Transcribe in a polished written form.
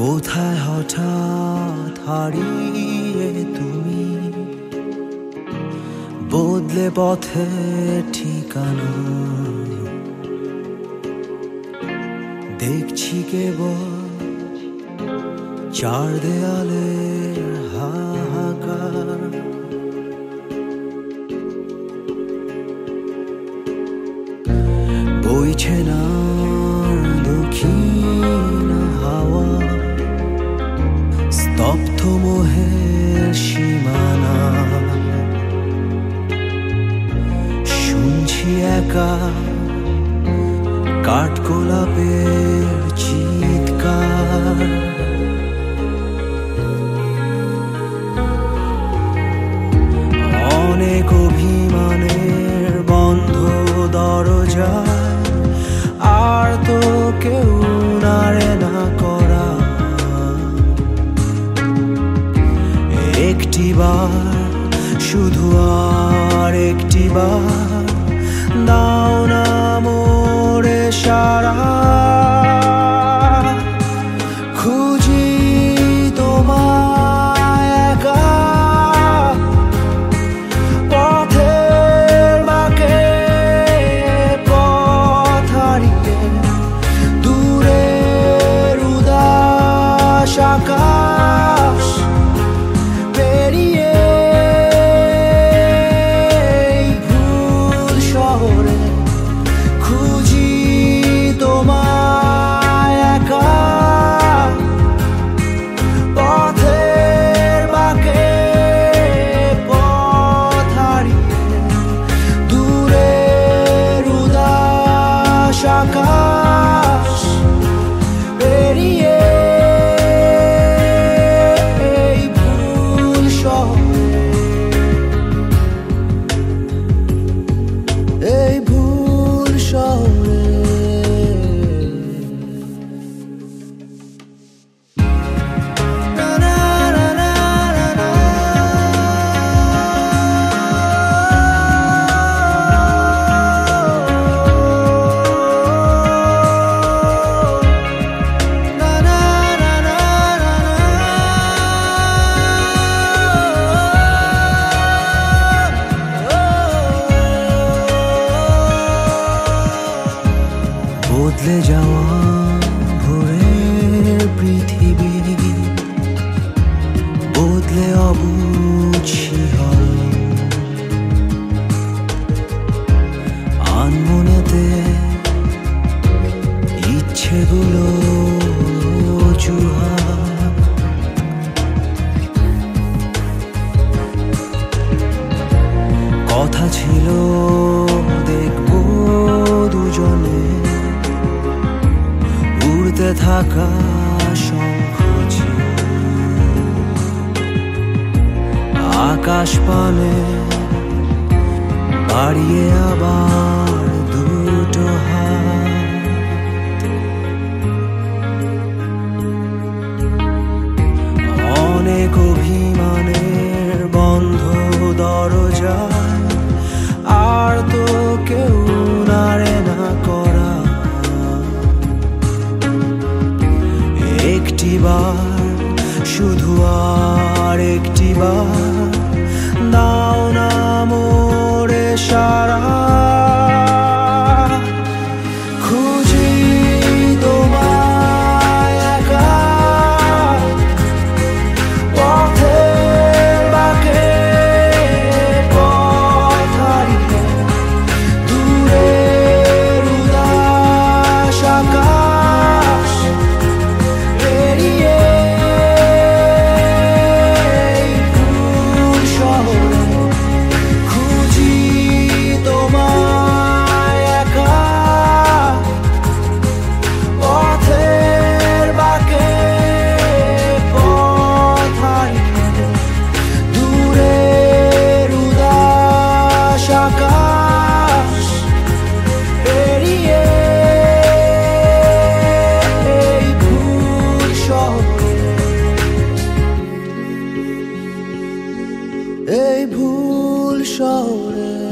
কোথায় হঠাৎ হারিয়ে তুমি, বদলে পথে ঠিকানা। দেখছি কেবল চার দেয়ালের হাহাকার। বইছে না দক্ষিণ হাওয়া, স্তব্ধ মোহের সীমানা। শুনছি একা কাঠগোলাপের চিৎকার। অনেক অভিমানের বন্ধ দরজা, আর তো কেউ নাড়ে না করা। একটিবার, শুধু আর একটিবার দাও না মোরে সারা। খুঁজি তোমায় একা, পথের বাঁকে পথ হারিয়ে, দূরের উদাস আকাশ পেরিয়ে। ভুল শহরে খুঁজি তোমায় একা, পথের বাঁকে পথ হারিয়ে, দূরের উদাস আকাশ পেরিয়ে। ভুল শহরে, এই ভুল শহরে। বদলে যাওয়া ভোরের পৃথিবী, বদলে অবুঝ শিহরণ। আনমনেতে ইচ্ছেগুলো অজুহাত। কথা ছিল দেখবো দুজনে, উড়তে থাকা শঙ্খছি আকাশ পানে, বাড়িয়ে আবার দুটো হাত। অনেক অভিমানের বন্ধ দরজা, আর তো কেউ নাড়ে না করা। একটিবার, শুধু আর একটিবার দাও না মোরে সারা। খুঁজি তোমায় একা, পথের বাঁকে পথ হারিয়ে, দূরের উদাস আকাশ পেরিয়ে। ভুল শহরে খুঁজি তোমায় একা, পথের বাঁকে পথ হারিয়ে, দূরের উদাস আকাশ পেরিয়ে। ভুল শহরে, এই ভুল শহরে।